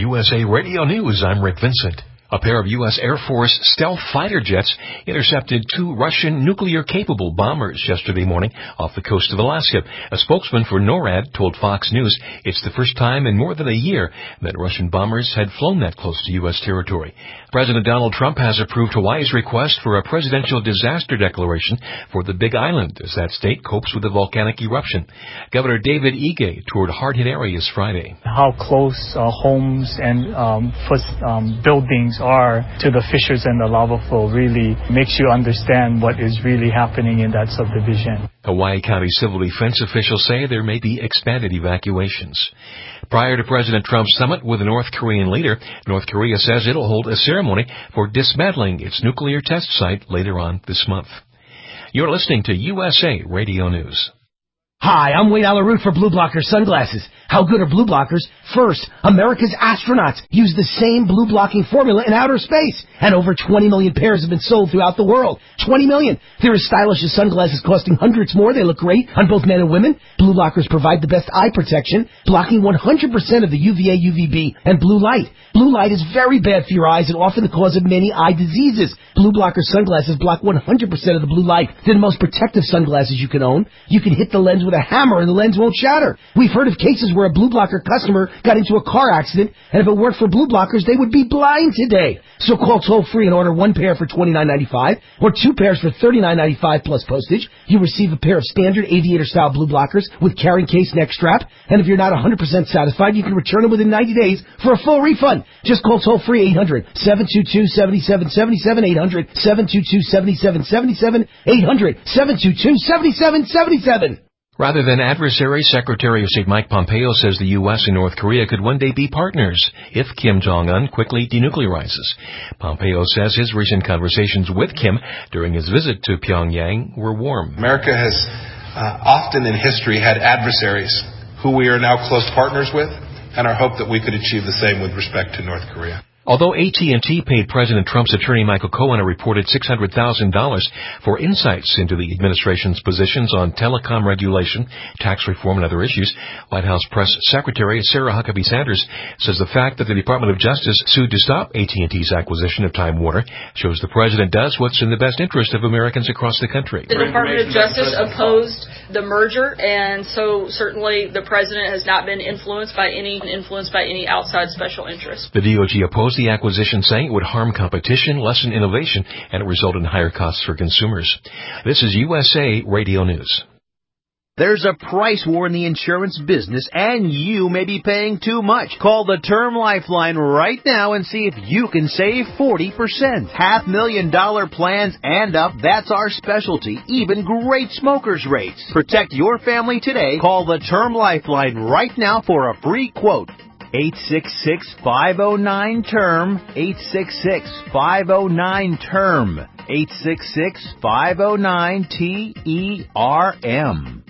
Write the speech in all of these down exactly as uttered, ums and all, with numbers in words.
U S A Radio News, I'm Rick Vincent. A pair of U S Air Force stealth fighter jets intercepted two Russian nuclear-capable bombers yesterday morning off the coast of Alaska. A spokesman for NORAD told Fox News it's the first time in more than a year that Russian bombers had flown that close to U S territory. President Donald Trump has approved Hawaii's request for a presidential disaster declaration for the Big Island as that state copes with a volcanic eruption. Governor David Ige toured hard-hit areas Friday. How close uh, homes and um, first, um, buildings are to the fissures and the lava flow really makes you understand what is really happening in that subdivision. Hawaii County civil defense officials say there may be expanded evacuations. Prior to President Trump's summit with the North Korean leader, North Korea says it'll hold a ceremony for dismantling its nuclear test site later on this month. You're listening to U S A Radio News. Hi, I'm Wade Alaroot for Blue Blocker Sunglasses. How good are Blue Blockers? First, America's astronauts use the same blue blocking formula in outer space, and over twenty million pairs have been sold throughout the world. twenty million! They're as stylish as sunglasses costing hundreds more. They look great on both men and women. Blue Blockers provide the best eye protection, blocking one hundred percent of the U V A, U V B, and blue light. Blue light is very bad for your eyes and often the cause of many eye diseases. Blue Blocker sunglasses block one hundred percent of the blue light. They're the most protective sunglasses you can own. You can hit the lens with a hammer and the lens won't shatter. We've heard of cases where a Blue Blocker customer got into a car accident, and if it weren't for Blue Blockers, they would be blind today. So call toll-free and order one pair for twenty-nine ninety-five or two pairs for thirty-nine ninety-five plus postage. You receive a pair of standard aviator-style Blue Blockers with carrying case neck strap, and if you're not one hundred percent satisfied, you can return them within ninety days for a full refund. Just call toll-free eight hundred, seven two two, seven seven seven seven, eight hundred, seven two two, seven seven seven seven, eight hundred, seven two two, seven seven seven seven. Rather than adversaries, Secretary of State Mike Pompeo says the U S and North Korea could one day be partners if Kim Jong-un quickly denuclearizes. Pompeo says his recent conversations with Kim during his visit to Pyongyang were warm. America has uh, often in history had adversaries who we are now close partners with, and I hope that we could achieve the same with respect to North Korea. Although A T and T paid President Trump's attorney Michael Cohen a reported six hundred thousand dollars for insights into the administration's positions on telecom regulation, tax reform, and other issues, White House Press Secretary Sarah Huckabee Sanders says the fact that the Department of Justice sued to stop A T and T's acquisition of Time Warner shows the president does what's in the best interest of Americans across the country. The Department of Justice opposed the merger, and so certainly the president has not been influenced by any influenced by any outside special interest. The D O J opposed the acquisition, saying it would harm competition, lessen innovation, and result in higher costs for consumers. This is U S A Radio News. There's a price war in the insurance business, and you may be paying too much. Call the Term Lifeline right now and see if you can save forty percent. Half million dollar plans and up, that's our specialty. Even great smokers rates. Protect your family today. Call the Term Lifeline right now for a free quote. eight six six, five oh nine, T E R M. eight six six, five oh nine, T E R M. eight six six, five oh nine, T E R M.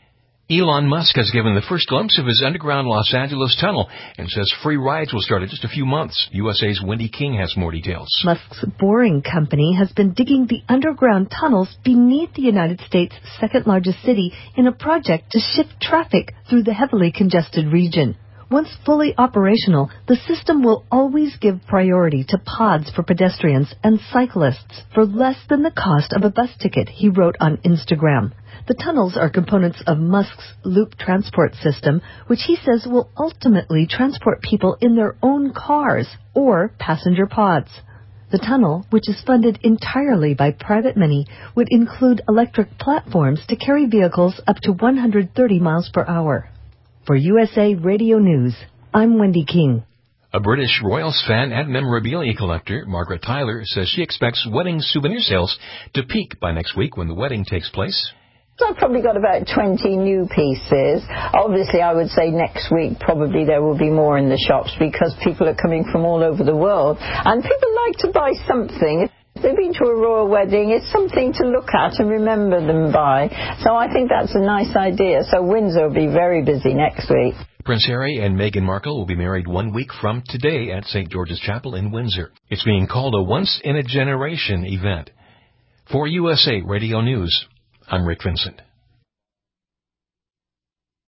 Elon Musk has given the first glimpse of his underground Los Angeles tunnel and says free rides will start in just a few months. U S A's Wendy King has more details. Musk's Boring Company has been digging the underground tunnels beneath the United States' second-largest city in a project to shift traffic through the heavily congested region. Once fully operational, the system will always give priority to pods for pedestrians and cyclists for less than the cost of a bus ticket, he wrote on Instagram. The tunnels are components of Musk's Loop transport system, which he says will ultimately transport people in their own cars or passenger pods. The tunnel, which is funded entirely by private money, would include electric platforms to carry vehicles up to one hundred thirty miles per hour. For U S A Radio News, I'm Wendy King. A British Royals fan and memorabilia collector, Margaret Tyler, says she expects wedding souvenir sales to peak by next week when the wedding takes place. So I've probably got about twenty new pieces. Obviously, I would say next week probably there will be more in the shops because people are coming from all over the world. And people like to buy something. If they've been to a royal wedding, it's something to look at and remember them by. So I think that's a nice idea. So Windsor will be very busy next week. Prince Harry and Meghan Markle will be married one week from today at Saint George's Chapel in Windsor. It's being called a once-in-a-generation event. For U S A Radio News, I'm Rick Vincent.